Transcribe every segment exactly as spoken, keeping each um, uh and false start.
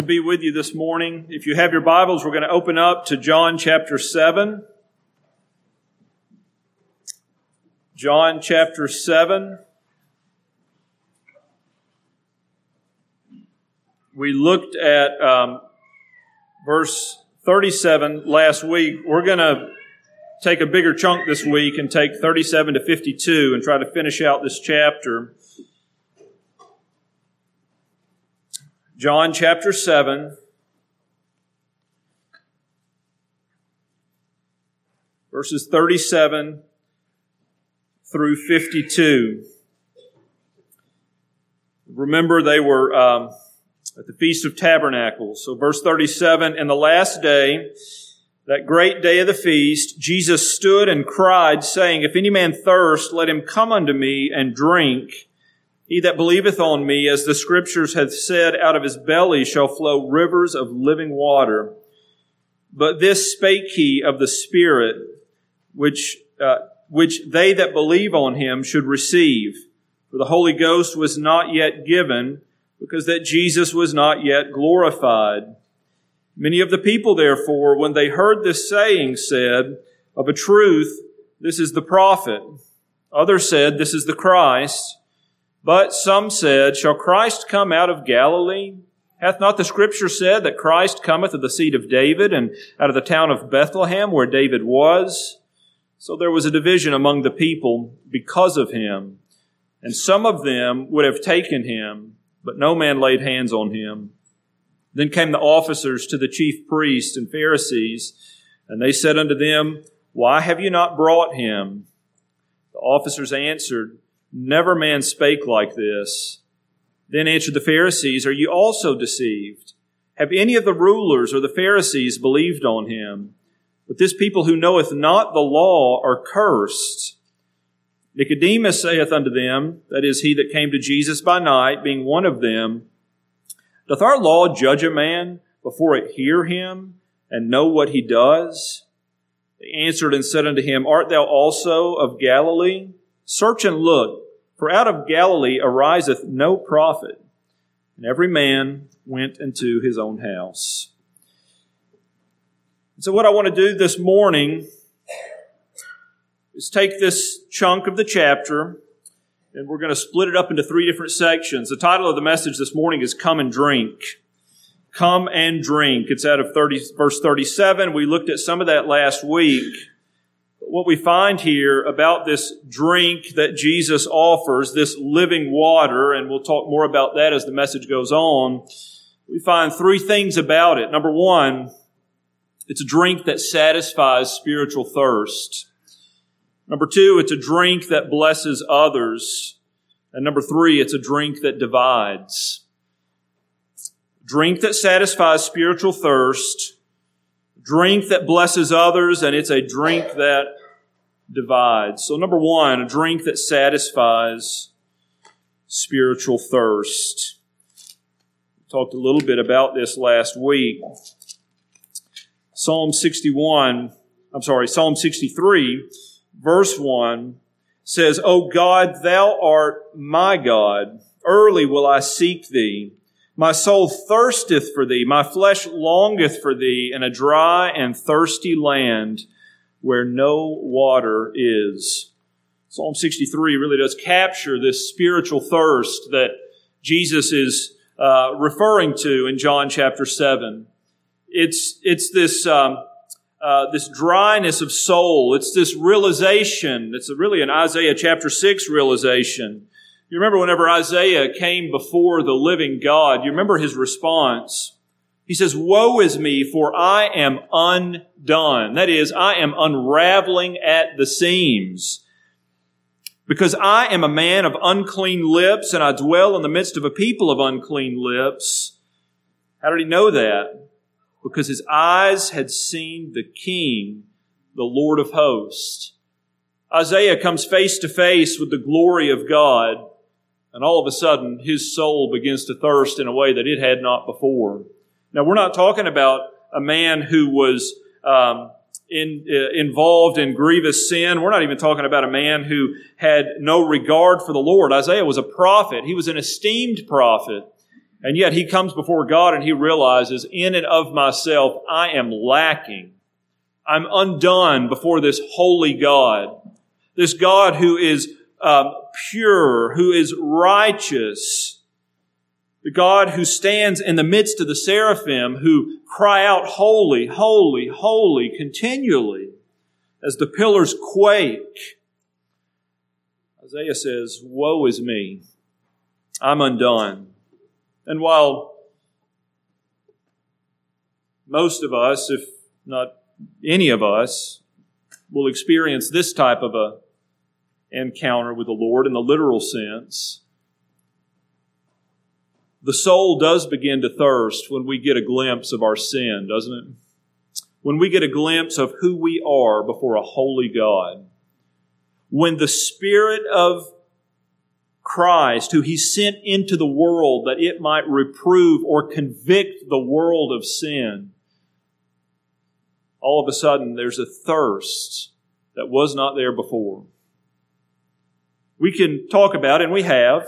Be with you this morning. If you have your Bibles, we're going to open up to John chapter seven. John chapter seven. We looked at um, verse thirty-seven last week. We're going to take a bigger chunk this week and take thirty-seven to fifty-two and try to finish out this chapter. John chapter seven, verses thirty-seven through fifty-two. Remember, they were um, at the Feast of Tabernacles. So verse thirty-seven, "In the last day, that great day of the feast, Jesus stood and cried, saying, If any man thirst, let him come unto me and drink. He that believeth on me, as the Scriptures hath said, out of his belly shall flow rivers of living water. But this spake he of the Spirit, which uh, which they that believe on him should receive. For the Holy Ghost was not yet given, because that Jesus was not yet glorified. Many of the people, therefore, when they heard this saying, said, Of a truth, this is the prophet. Others said, This is the Christ. But some said, Shall Christ come out of Galilee? Hath not the Scripture said that Christ cometh of the seed of David, and out of the town of Bethlehem, where David was? So there was a division among the people because of him. And some of them would have taken him, but no man laid hands on him. Then came the officers to the chief priests and Pharisees, and they said unto them, Why have you not brought him? The officers answered, Never man spake like this. Then answered the Pharisees, Are you also deceived? Have any of the rulers or the Pharisees believed on him? But this people who knoweth not the law are cursed. Nicodemus saith unto them, that is, he that came to Jesus by night, being one of them, Doth our law judge a man before it hear him, and know what he does? They answered and said unto him, Art thou also of Galilee? Search and look, for out of Galilee ariseth no prophet. And every man went into his own house." So what I want to do this morning is take this chunk of the chapter, and we're going to split it up into three different sections. The title of the message this morning is Come and Drink. Come and drink. It's out of thirty, verse thirty-seven. We looked at some of that last week. What we find here about this drink that Jesus offers, this living water, and we'll talk more about that as the message goes on, we find three things about it. Number one, it's a drink that satisfies spiritual thirst. Number two, it's a drink that blesses others. And number three, it's a drink that divides. Drink that satisfies spiritual thirst, drink that blesses others, and it's a drink that divides. So number one, a drink that satisfies spiritual thirst. We talked a little bit about this last week. Psalm sixty-one, I'm sorry, Psalm sixty-three, verse one says, O God, thou art my God. Early will I seek thee. My soul thirsteth for thee. My flesh longeth for thee in a dry and thirsty land where no water is. Psalm sixty-three really does capture this spiritual thirst that Jesus is uh, referring to in John chapter seven. It's it's this um, uh, this dryness of soul. It's this realization. It's really an Isaiah chapter six realization. You remember whenever Isaiah came before the living God, you remember his response. He says, Woe is me, for I am undone. That is, I am unraveling at the seams. Because I am a man of unclean lips, and I dwell in the midst of a people of unclean lips. How did he know that? Because his eyes had seen the King, the Lord of hosts. Isaiah comes face to face with the glory of God, and all of a sudden his soul begins to thirst in a way that it had not before. Now, we're not talking about a man who was um, in, uh, involved in grievous sin. We're not even talking about a man who had no regard for the Lord. Isaiah was a prophet. He was an esteemed prophet. And yet he comes before God and he realizes, in and of myself, I am lacking. I'm undone before this holy God. This God who is um, pure, who is righteous. The God who stands in the midst of the seraphim, who cry out, holy, holy, holy, continually, as the pillars quake. Isaiah says, woe is me. I'm undone. And while most of us, if not any of us, will experience this type of a encounter with the Lord in the literal sense, the soul does begin to thirst when we get a glimpse of our sin, doesn't it? When we get a glimpse of who we are before a holy God. When the Spirit of Christ, who He sent into the world that it might reprove or convict the world of sin, all of a sudden there's a thirst that was not there before. We can talk about, and we have,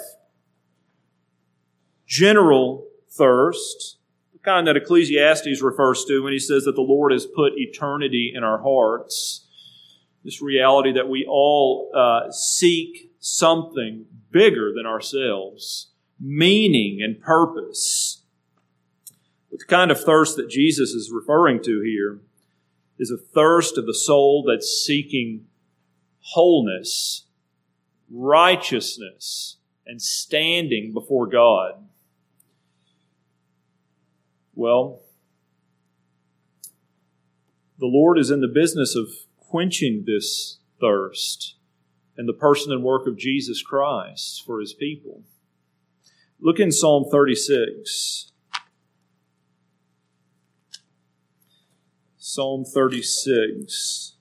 general thirst, the kind that Ecclesiastes refers to when he says that the Lord has put eternity in our hearts. This reality that we all uh, seek something bigger than ourselves, meaning and purpose. But the kind of thirst that Jesus is referring to here is a thirst of the soul that's seeking wholeness, righteousness, and standing before God. Well, the Lord is in the business of quenching this thirst in the person and work of Jesus Christ for His people. Look in Psalm thirty-six. Psalm thirty-six.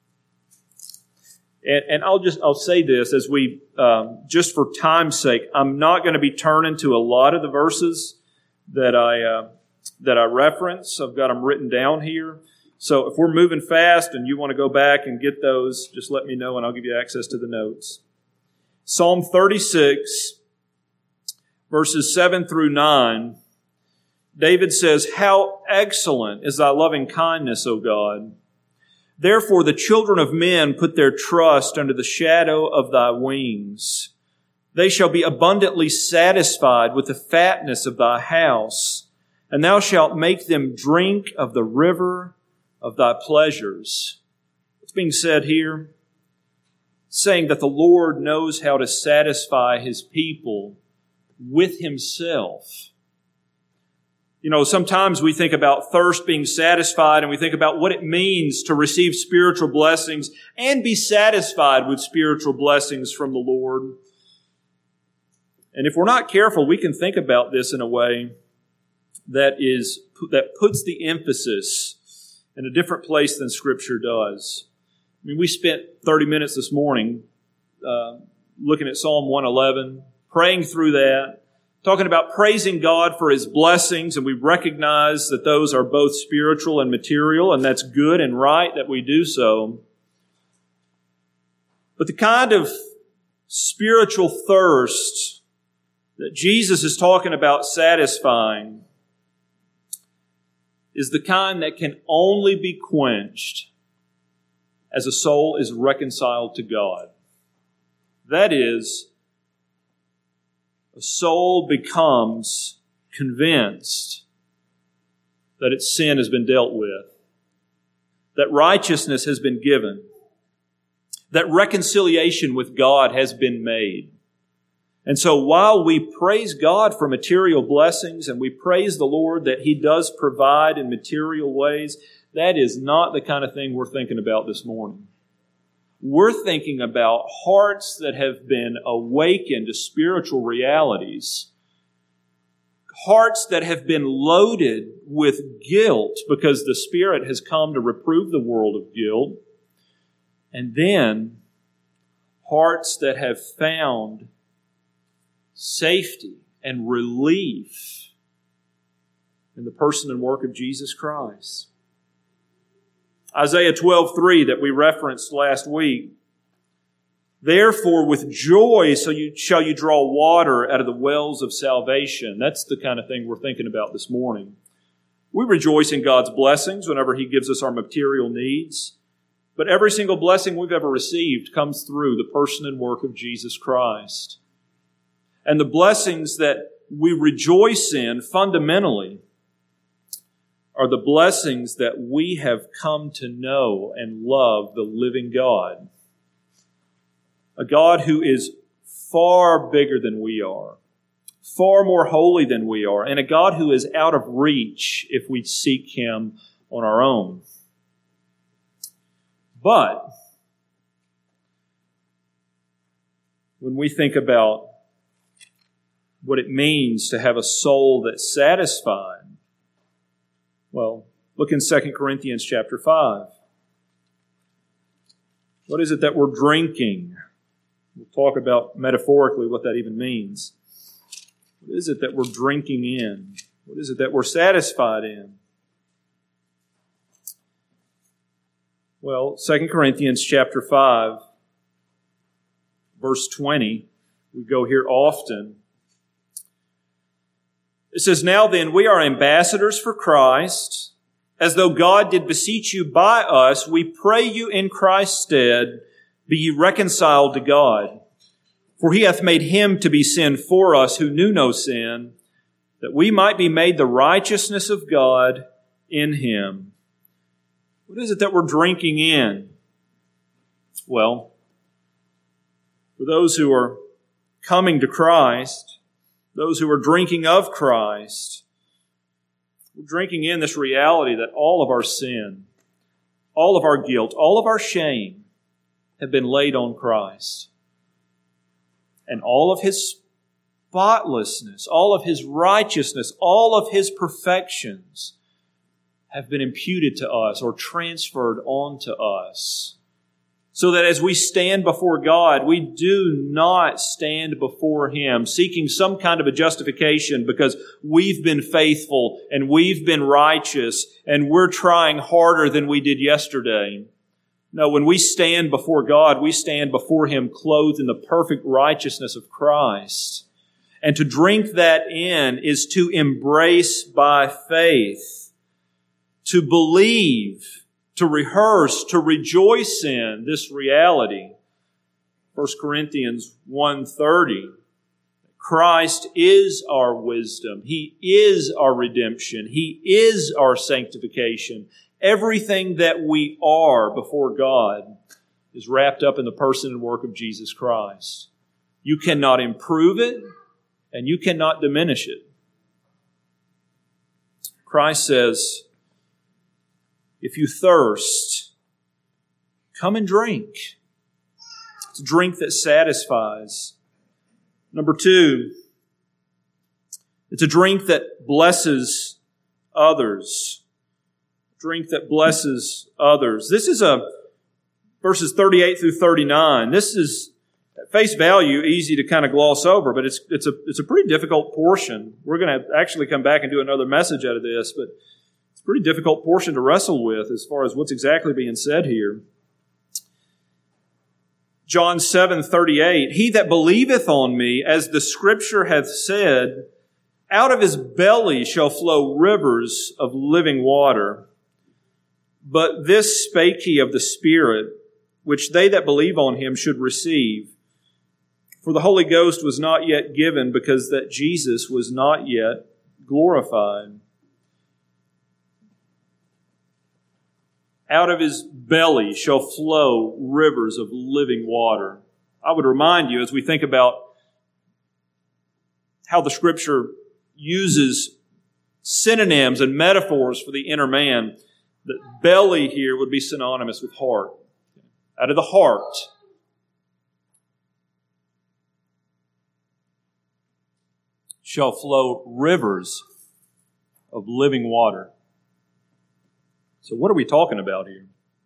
And, and I'll just, I'll say this as we, um, just for time's sake, I'm not going to be turning to a lot of the verses that I, uh, that I reference. I've got them written down here. So if we're moving fast and you want to go back and get those, just let me know and I'll give you access to the notes. Psalm thirty-six, verses seven through nine, David says, how excellent is thy loving kindness, O God! Therefore the children of men put their trust under the shadow of thy wings. They shall be abundantly satisfied with the fatness of thy house, and thou shalt make them drink of the river of thy pleasures. What's being said here? Saying that the Lord knows how to satisfy His people with Himself. You know, sometimes we think about thirst being satisfied and we think about what it means to receive spiritual blessings and be satisfied with spiritual blessings from the Lord. And if we're not careful, we can think about this in a way that is, that puts the emphasis in a different place than Scripture does. I mean, we spent thirty minutes this morning uh, looking at Psalm one eleven, praying through that, talking about praising God for His blessings, and we recognize that those are both spiritual and material, and that's good and right that we do so. But the kind of spiritual thirst that Jesus is talking about satisfying is the kind that can only be quenched as a soul is reconciled to God. That is, a soul becomes convinced that its sin has been dealt with, that righteousness has been given, that reconciliation with God has been made. And so while we praise God for material blessings and we praise the Lord that He does provide in material ways, that is not the kind of thing we're thinking about this morning. We're thinking about hearts that have been awakened to spiritual realities, hearts that have been loaded with guilt because the Spirit has come to reprove the world of guilt, and then hearts that have found safety and relief in the person and work of Jesus Christ. Isaiah twelve three that we referenced last week Therefore, with joy so you, shall you draw water out of the wells of salvation. That's the kind of thing we're thinking about this morning. We rejoice in God's blessings whenever He gives us our material needs. But every single blessing we've ever received comes through the person and work of Jesus Christ. And the blessings that we rejoice in fundamentally are the blessings that we have come to know and love the living God. A God who is far bigger than we are, far more holy than we are, and a God who is out of reach if we seek Him on our own. But when we think about what it means to have a soul that's satisfied, well, look in Second Corinthians chapter five. What is it that we're drinking? We'll talk about metaphorically what that even means. What is it that we're drinking in? What is it that we're satisfied in? Well, Second Corinthians chapter five, verse twenty, we go here often. It says, "Now then, we are ambassadors for Christ, as though God did beseech you by us. We pray you in Christ's stead, be ye reconciled to God. For He hath made Him to be sin for us who knew no sin, that we might be made the righteousness of God in Him." What is it that we're drinking in? Well, for those who are coming to Christ, those who are drinking of Christ, we're drinking in this reality that all of our sin, all of our guilt, all of our shame have been laid on Christ. And all of His spotlessness, all of His righteousness, all of His perfections have been imputed to us or transferred onto us. So that as we stand before God, we do not stand before Him seeking some kind of a justification because we've been faithful and we've been righteous and we're trying harder than we did yesterday. No, when we stand before God, we stand before Him clothed in the perfect righteousness of Christ. And to drink that in is to embrace by faith, to believe, to rehearse, to rejoice in this reality. First Corinthians one thirty. Christ is our wisdom. He is our redemption. He is our sanctification. Everything that we are before God is wrapped up in the person and work of Jesus Christ. You cannot improve it, and you cannot diminish it. Christ says, if you thirst, come and drink. It's a drink that satisfies. Number two, it's a drink that blesses others. Drink that blesses others. This is a verses thirty-eight through thirty-nine. This is at face value easy to kind of gloss over, but it's it's a it's a pretty difficult portion. We're going to actually come back and do another message out of this, but it's a pretty difficult portion to wrestle with as far as what's exactly being said here. John seven thirty-eight, "He that believeth on me, as the Scripture hath said, out of his belly shall flow rivers of living water. But this spake he of the Spirit, which they that believe on him should receive. For the Holy Ghost was not yet given, because that Jesus was not yet glorified." Out of his belly shall flow rivers of living water. I would remind you, as we think about how the Scripture uses synonyms and metaphors for the inner man, that belly here would be synonymous with heart. Out of the heart shall flow rivers of living water. So what are we talking about here?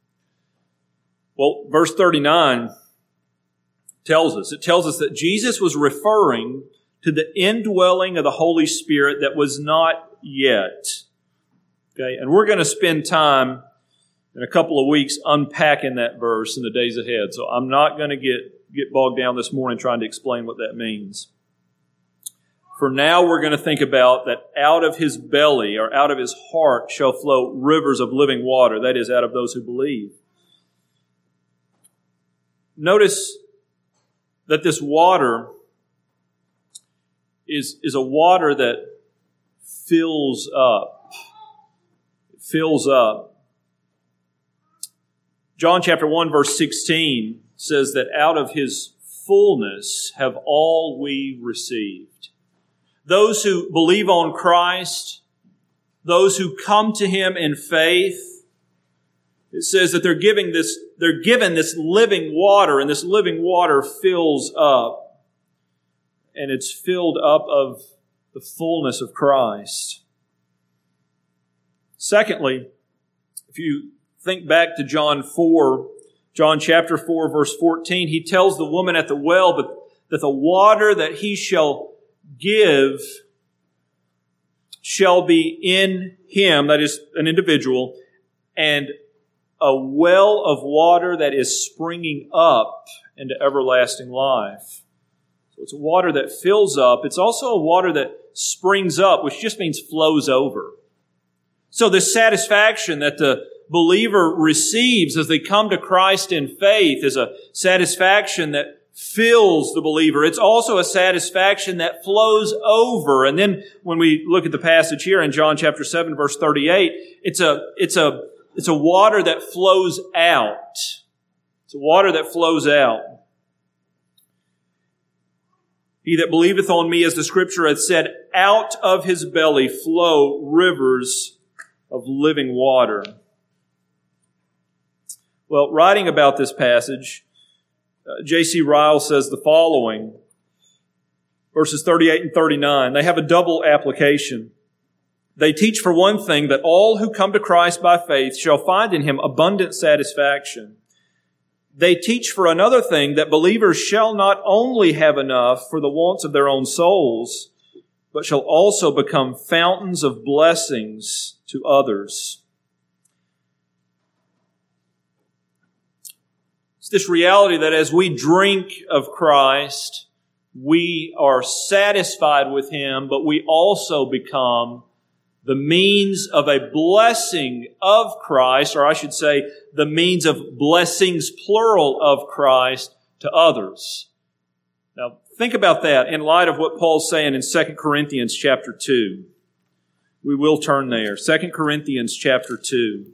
Well, verse thirty-nine tells us, it tells us that Jesus was referring to the indwelling of the Holy Spirit that was not yet. Okay, and we're going to spend time in a couple of weeks unpacking that verse in the days ahead. So I'm not going to get, get bogged down this morning trying to explain what that means. For now, we're going to think about that out of his belly or out of his heart shall flow rivers of living water. That is, out of those who believe. Notice that this water is, is a water that fills up. It fills up. John chapter one verse sixteen says that out of his fullness have all we received. Those who believe on Christ, those who come to him in faith, it says that they're giving this, they're given this living water, and this living water fills up. And it's filled up of the fullness of Christ. Secondly, if you think back to John four, John chapter four, verse fourteen, he tells the woman at the well that, that the water that he shall give shall be in him, that is an individual, and a well of water that is springing up into everlasting life. So it's a water that fills up. It's also a water that springs up, which just means flows over. So this satisfaction that the believer receives as they come to Christ in faith is a satisfaction that fills the believer. It's also a satisfaction that flows over. And then when we look at the passage here in John chapter seven, verse thirty-eight, it's a, it's a, it's a water that flows out. It's a water that flows out. He that believeth on me, as the scripture hath said, out of his belly flow rivers of living water. Well, writing about this passage, uh, J C Ryle says the following, verses thirty-eight and thirty-nine. They have a double application. They teach, for one thing, that all who come to Christ by faith shall find in him abundant satisfaction. They teach, for another thing, that believers shall not only have enough for the wants of their own souls, but shall also become fountains of blessings to others. It's this reality that as we drink of Christ, we are satisfied with him, but we also become the means of a blessing of Christ, or I should say, the means of blessings, plural, of Christ to others. Now, think about that in light of what Paul's saying in Second Corinthians chapter two. We will turn there. Second Corinthians chapter two.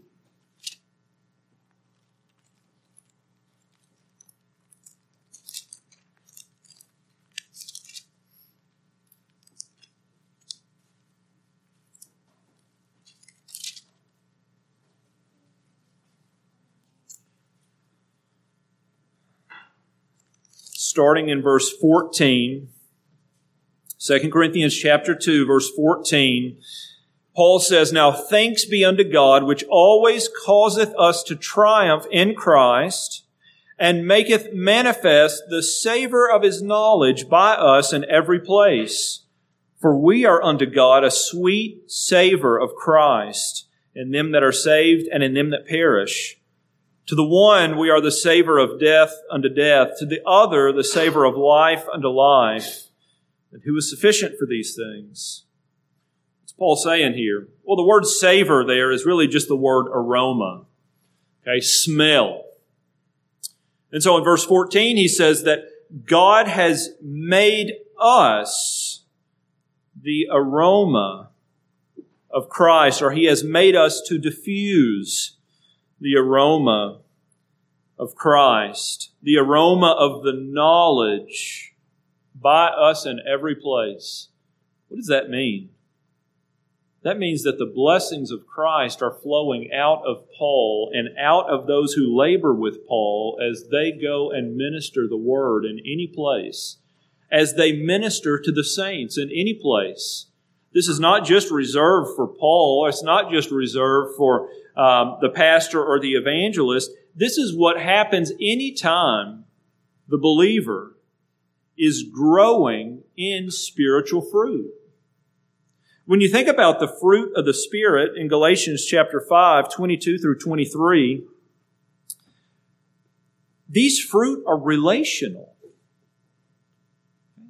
Starting in verse fourteen, Second Corinthians chapter two, verse fourteen, Paul says, Now thanks be unto God, which always causeth us to triumph in Christ, and maketh manifest the savor of his knowledge by us in every place. For we are unto God a sweet savor of Christ in them that are saved and in them that perish. To the one we are the savor of death unto death, to the other the savor of life unto life. And who is sufficient for these things? What's Paul saying here? Well, the word savor there is really just the word aroma. Okay, smell. And so in verse fourteen he says that God has made us the aroma of Christ, or he has made us to diffuse the aroma of Christ, the aroma of the knowledge by us in every place. What does that mean? That means that the blessings of Christ are flowing out of Paul and out of those who labor with Paul as they go and minister the word in any place, as they minister to the saints in any place. This is not just reserved for Paul. It's not just reserved for um, the pastor or the evangelist. This is what happens any time the believer is growing in spiritual fruit. When you think about the fruit of the Spirit in Galatians chapter five, twenty-two through twenty-three, these fruit are relational.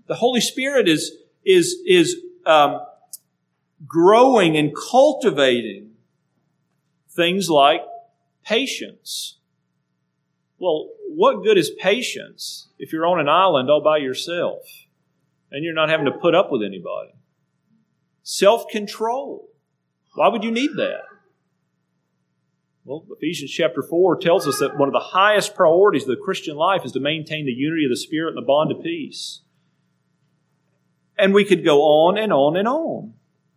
the Holy Spirit is, is, is um, growing and cultivating things like patience. Well, what good is patience if you're on an island all by yourself and you're not having to put up with anybody? Self-control. Why would you need that? Well, Ephesians chapter four tells us that one of the highest priorities of the Christian life is to maintain the unity of the Spirit and the bond of peace. And we could go on and on and on.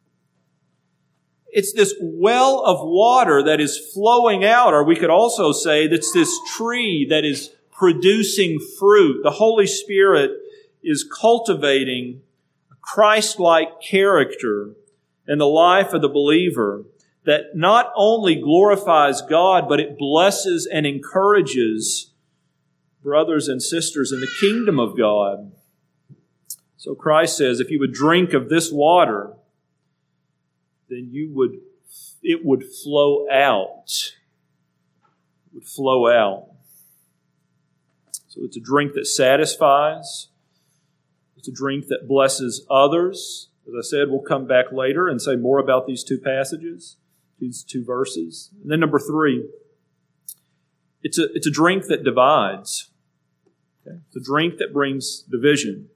It's this well of water that is flowing out, or we could also say that's this tree that is producing fruit. The Holy Spirit is cultivating a Christ-like character in the life of the believer that not only glorifies God, but it blesses and encourages brothers and sisters in the kingdom of God. So Christ says, if you would drink of this water, then you would, it would flow out. It would flow out. So it's a drink that satisfies. It's a drink that blesses others. As I said, we'll come back later and say more about these two passages, these two verses. And then number three, it's a, it's a drink that divides. Okay? It's a drink that brings division.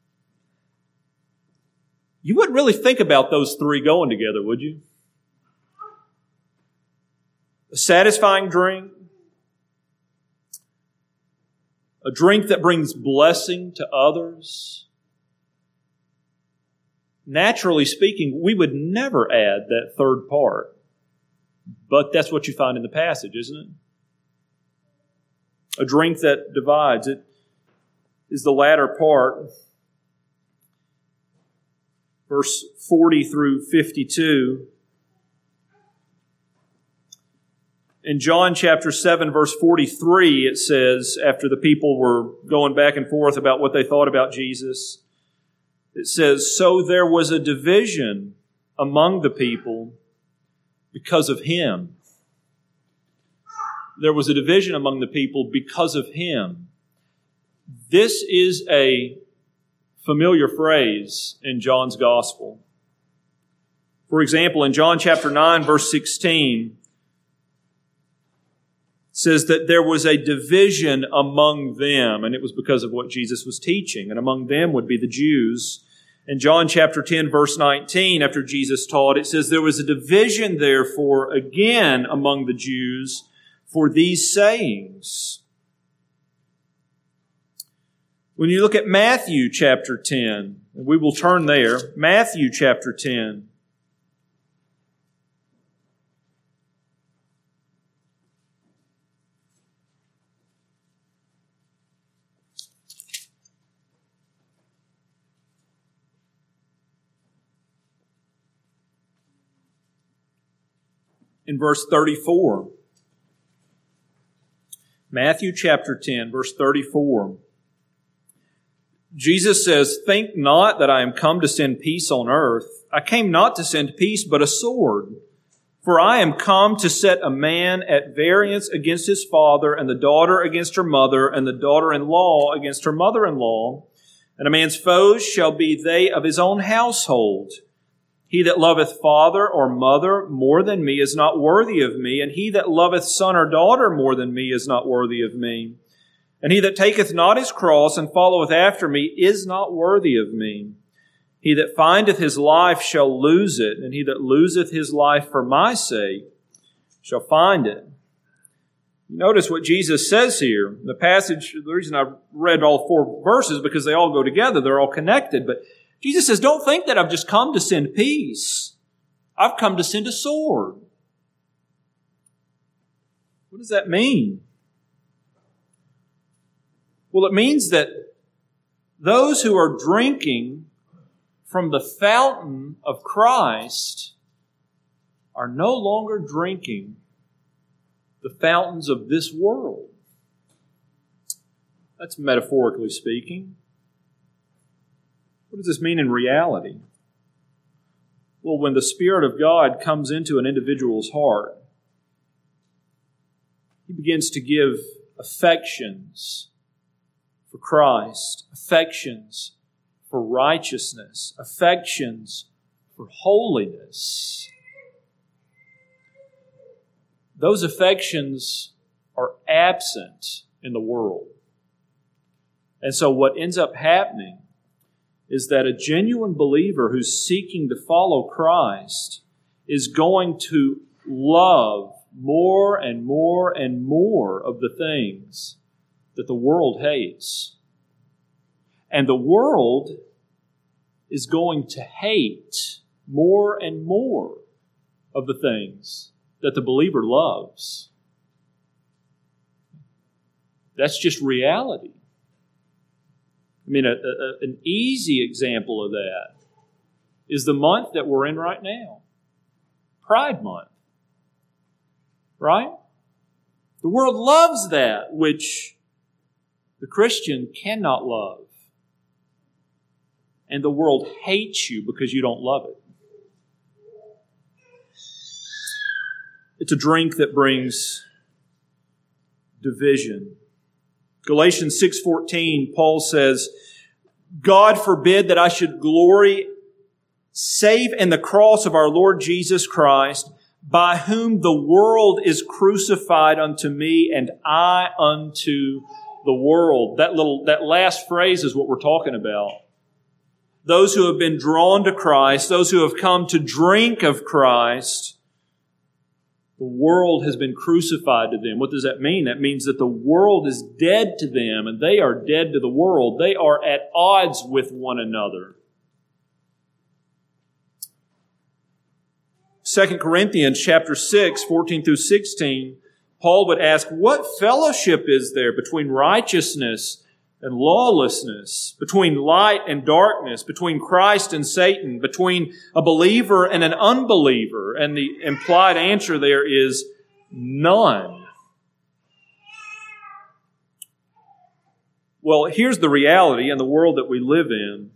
You wouldn't really think about those three going together, would you? A satisfying drink, a drink that brings blessing to others. Naturally speaking, we would never add that third part. But that's what you find in the passage, isn't it? A drink that divides. It is the latter part. Verse forty through fifty-two. In John chapter seven, verse forty-three, it says, after the people were going back and forth about what they thought about Jesus, it says, so there was a division among the people because of him. There was a division among the people because of him. This is a familiar phrase in John's gospel. For example, in John chapter nine, verse sixteen, it says that there was a division among them, and it was because of what Jesus was teaching, and among them would be the Jews. In John chapter ten, verse nineteen, after Jesus taught, it says there was a division, therefore, again among the Jews for these sayings. When you look at Matthew chapter ten, and we will turn there, Matthew chapter ten. In verse thirty-four. Matthew chapter ten, verse thirty-four. Jesus says, think not that I am come to send peace on earth. I came not to send peace, but a sword. For I am come to set a man at variance against his father, and the daughter against her mother, and the daughter-in-law against her mother-in-law. And a man's foes shall be they of his own household. He that loveth father or mother more than me is not worthy of me, and he that loveth son or daughter more than me is not worthy of me. And he that taketh not his cross and followeth after me is not worthy of me. He that findeth his life shall lose it, and he that loseth his life for my sake shall find it. Notice what Jesus says here. The passage, the reason I read all four verses, because they all go together, they're all connected. But Jesus says, don't think that I've just come to send peace. I've come to send a sword. What does that mean? Well, it means that those who are drinking from the fountain of Christ are no longer drinking the fountains of this world. That's metaphorically speaking. What does this mean in reality? Well, when the Spirit of God comes into an individual's heart, he begins to give affections for Christ, affections for righteousness, affections for holiness. Those affections are absent in the world. And so what ends up happening is that a genuine believer who's seeking to follow Christ is going to love more and more and more of the things that the world hates. And the world is going to hate more and more of the things that the believer loves. That's just reality. I mean, a, a, an easy example of that is the month that we're in right now. Pride Month. Right? The world loves that which the Christian cannot love. And the world hates you because you don't love it. It's a drink that brings division. Galatians six fourteen, Paul says, God forbid that I should glory save in the cross of our Lord Jesus Christ, by whom the world is crucified unto me and I unto the world. That little, that last phrase is what we're talking about. Those who have been drawn to Christ, those who have come to drink of Christ, the world has been crucified to them. What does that mean? That means that the world is dead to them and they are dead to the world. They are at odds with one another. Second Corinthians chapter six, fourteen through sixteen, Paul would ask, what fellowship is there between righteousness and lawlessness, between light and darkness, between Christ and Satan, between a believer and an unbeliever? And the implied answer there is none. Well, here's the reality in the world that we live in.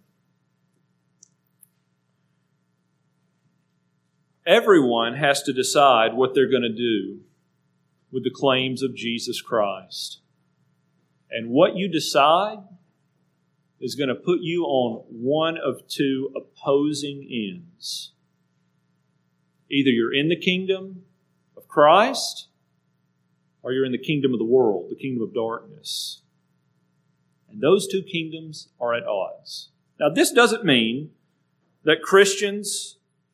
Everyone has to decide what they're going to do with the claims of Jesus Christ. And what you decide is going to put you on one of two opposing ends. Either you're in the kingdom of Christ, or you're in the kingdom of the world, the kingdom of darkness. And those two kingdoms are at odds. Now, this doesn't mean that Christians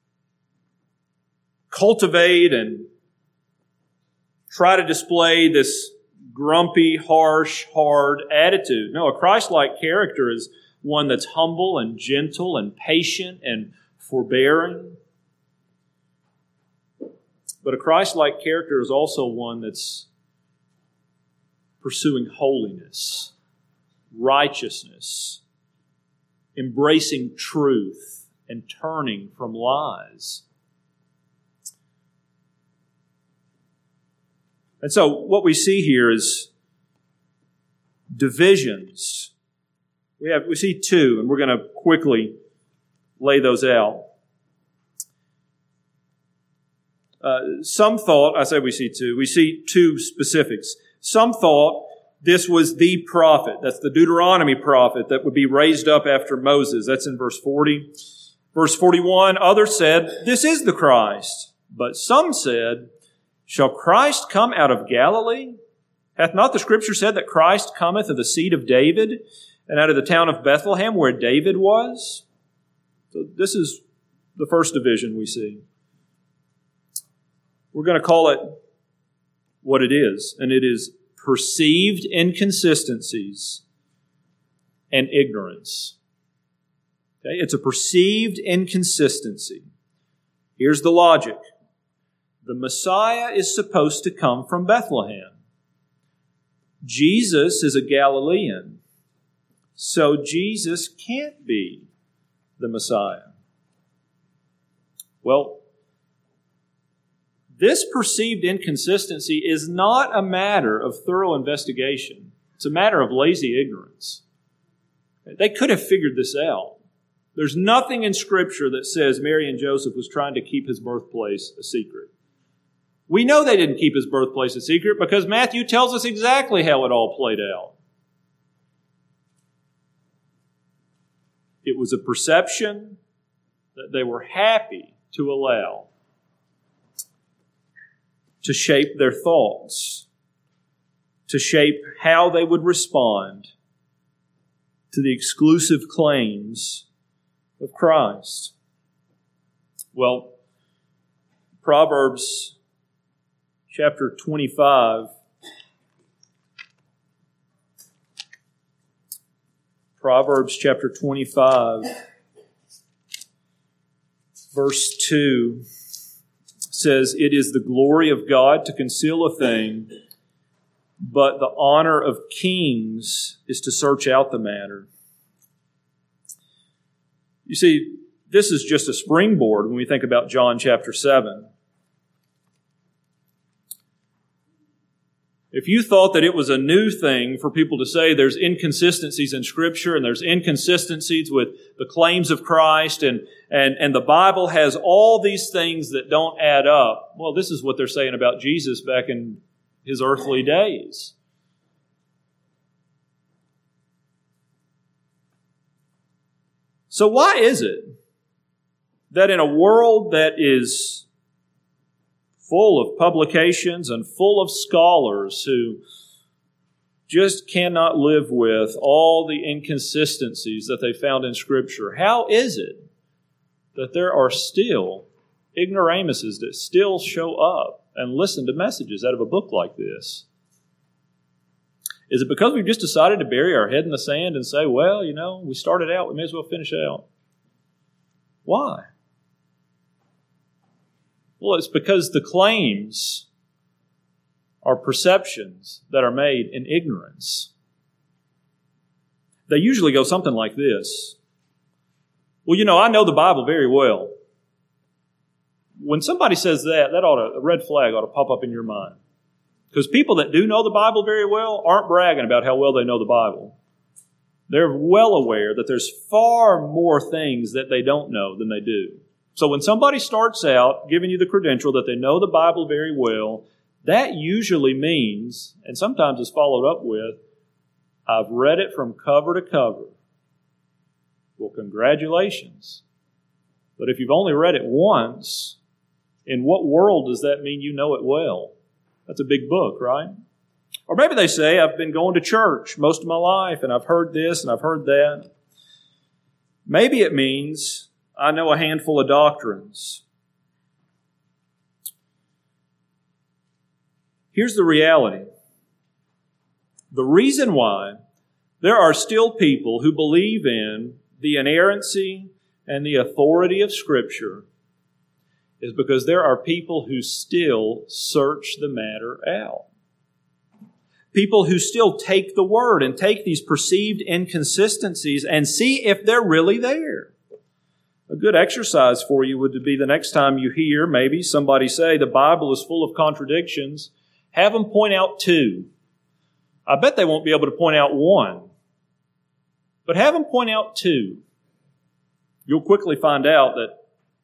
cultivate and try to display this grumpy, harsh, hard attitude. No, a Christ-like character is one that's humble and gentle and patient and forbearing. But a Christ-like character is also one that's pursuing holiness, righteousness, embracing truth, and turning from lies. And so what we see here is divisions. We have we see two, and we're going to quickly lay those out. Uh, some thought, I say we see two, we see two specifics. Some thought this was the prophet. That's the Deuteronomy prophet that would be raised up after Moses. That's in verse forty. Verse forty-one, others said, this is the Christ. But some said, shall Christ come out of Galilee? Hath not the Scripture said that Christ cometh of the seed of David and out of the town of Bethlehem where David was? So this is the first division we see. We're going to call it what it is, and it is perceived inconsistencies and ignorance. Okay? It's a perceived inconsistency. Here's the logic. The Messiah is supposed to come from Bethlehem. Jesus is a Galilean, so Jesus can't be the Messiah. Well, this perceived inconsistency is not a matter of thorough investigation. It's a matter of lazy ignorance. They could have figured this out. There's nothing in Scripture that says Mary and Joseph was trying to keep his birthplace a secret. We know they didn't keep his birthplace a secret because Matthew tells us exactly how it all played out. It was a perception that they were happy to allow to shape their thoughts, to shape how they would respond to the exclusive claims of Christ. Well, Proverbs chapter twenty-five, Proverbs chapter twenty-five, verse two says, "It is the glory of God to conceal a thing, but the honor of kings is to search out the matter." You see, this is just a springboard when we think about John chapter seven. If you thought that it was a new thing for people to say there's inconsistencies in Scripture and there's inconsistencies with the claims of Christ and, and, and the Bible has all these things that don't add up, well, this is what they're saying about Jesus back in His earthly days. So why is it that in a world that is full of publications and full of scholars who just cannot live with all the inconsistencies that they found in Scripture, how is it that there are still ignoramuses that still show up and listen to messages out of a book like this? Is it because we've just decided to bury our head in the sand and say, well, you know, we started out, we may as well finish out? Why? Well, it's because the claims are perceptions that are made in ignorance. They usually go something like this. Well, you know, I know the Bible very well. When somebody says that, that ought to, a red flag ought to pop up in your mind. Because people that do know the Bible very well aren't bragging about how well they know the Bible. They're well aware that there's far more things that they don't know than they do. So when somebody starts out giving you the credential that they know the Bible very well, that usually means, and sometimes is followed up with, I've read it from cover to cover. Well, congratulations. But if you've only read it once, in what world does that mean you know it well? That's a big book, right? Or maybe they say, I've been going to church most of my life, and I've heard this and I've heard that. Maybe it means I know a handful of doctrines. Here's the reality. The reason why there are still people who believe in the inerrancy and the authority of Scripture is because there are people who still search the matter out. People who still take the Word and take these perceived inconsistencies and see if they're really there. A good exercise for you would be the next time you hear maybe somebody say the Bible is full of contradictions, have them point out two. I bet they won't be able to point out one, but have them point out two. You'll quickly find out that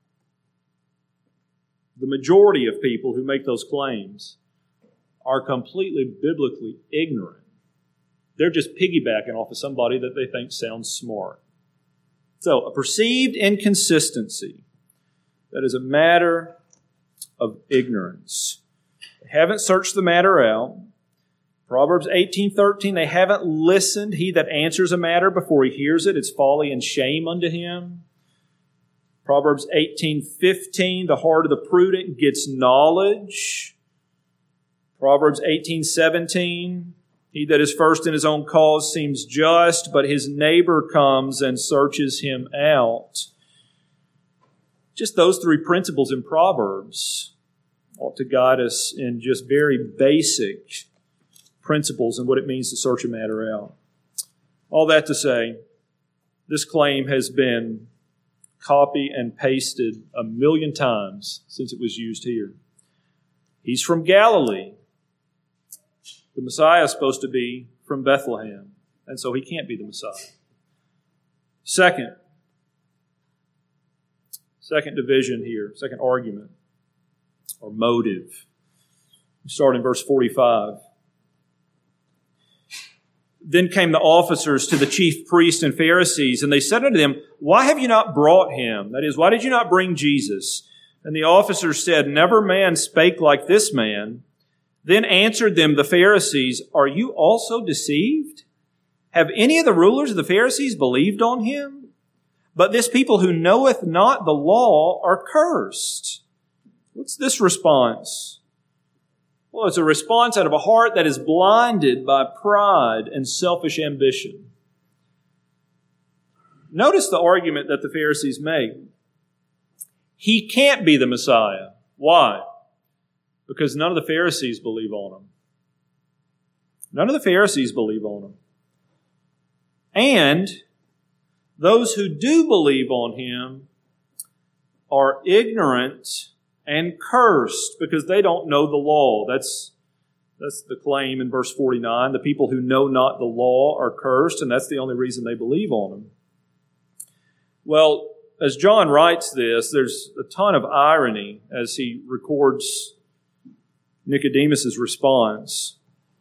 the majority of people who make those claims are completely biblically ignorant. They're just piggybacking off of somebody that they think sounds smart. So, a perceived inconsistency, that is a matter of ignorance. They haven't searched the matter out. Proverbs eighteen thirteen, they haven't listened. He that answers a matter before he hears it, it's folly and shame unto him. Proverbs eighteen fifteen, the heart of the prudent gets knowledge. Proverbs eighteen seventeen, he that is first in his own cause seems just, but his neighbor comes and searches him out. Just those three principles in Proverbs ought to guide us in just very basic principles and what it means to search a matter out. All that to say, this claim has been copied and pasted a million times since it was used here. He's from Galilee. The Messiah is supposed to be from Bethlehem, and so he can't be the Messiah. Second, second division here, second argument, or motive. We start in verse forty-five. Then came the officers to the chief priests and Pharisees, and they said unto them, Why have you not brought him? That is, why did you not bring Jesus? And the officers said, Never man spake like this man. Then answered them the Pharisees, Are you also deceived? Have any of the rulers of the Pharisees believed on him? But this people who knoweth not the law are cursed. What's this response? Well, it's a response out of a heart that is blinded by pride and selfish ambition. Notice the argument that the Pharisees make. He can't be the Messiah. Why? Because none of the Pharisees believe on him. None of the Pharisees believe on him. And those who do believe on him are ignorant and cursed because they don't know the law. That's, that's the claim in verse forty-nine. The people who know not the law are cursed, and that's the only reason they believe on him. Well, as John writes this, there's a ton of irony as he records Nicodemus' response.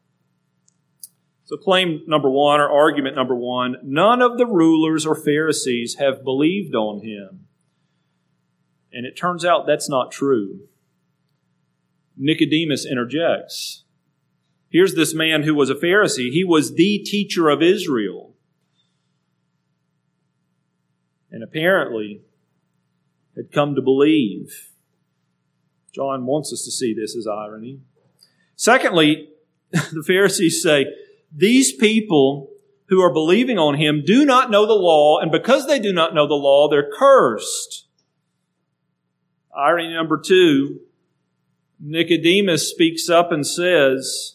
So claim number one, or argument number one, none of the rulers or Pharisees have believed on him. And it turns out that's not true. Nicodemus interjects. Here's this man who was a Pharisee. He was the teacher of Israel. And apparently had come to believe. John wants us to see this as irony. Secondly, the Pharisees say, these people who are believing on him do not know the law, and because they do not know the law, they're cursed. Irony number two, Nicodemus speaks up and says,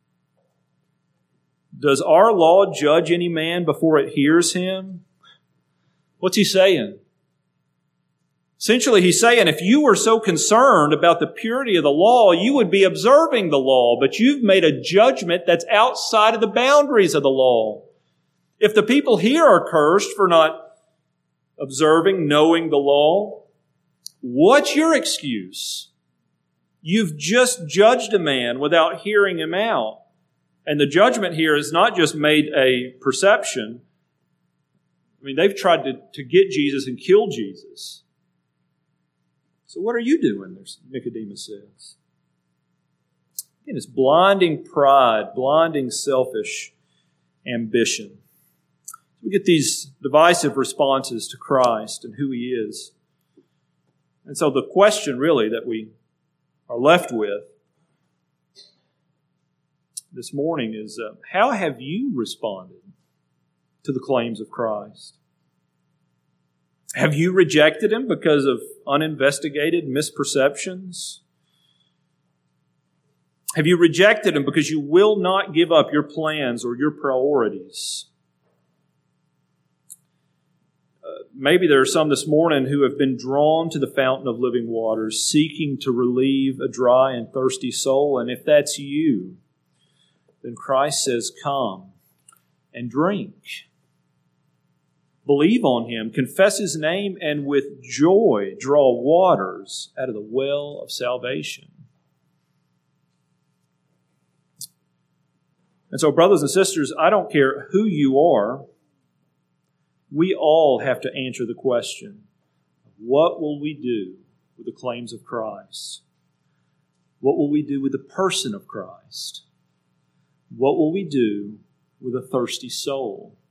Does our law judge any man before it hears him? What's he saying? Essentially, he's saying, if you were so concerned about the purity of the law, you would be observing the law, but you've made a judgment that's outside of the boundaries of the law. If the people here are cursed for not observing, knowing the law, what's your excuse? You've just judged a man without hearing him out. And the judgment here is not just made a perception. I mean, they've tried to, to get Jesus and kill Jesus. So what are you doing, Nicodemus says. Again, it's blinding pride, blinding selfish ambition. We get these divisive responses to Christ and who he is. And so the question really that we are left with this morning is, uh, how have you responded to the claims of Christ? Have you rejected him because of uninvestigated misperceptions? Have you rejected him because you will not give up your plans or your priorities? Uh, maybe there are some this morning who have been drawn to the fountain of living waters, seeking to relieve a dry and thirsty soul. And if that's you, then Christ says, come and drink. Believe on him, confess his name, and with joy draw waters out of the well of salvation. And so, brothers and sisters, I don't care who you are, we all have to answer the question, what will we do with the claims of Christ? What will we do with the person of Christ? What will we do with a thirsty soul?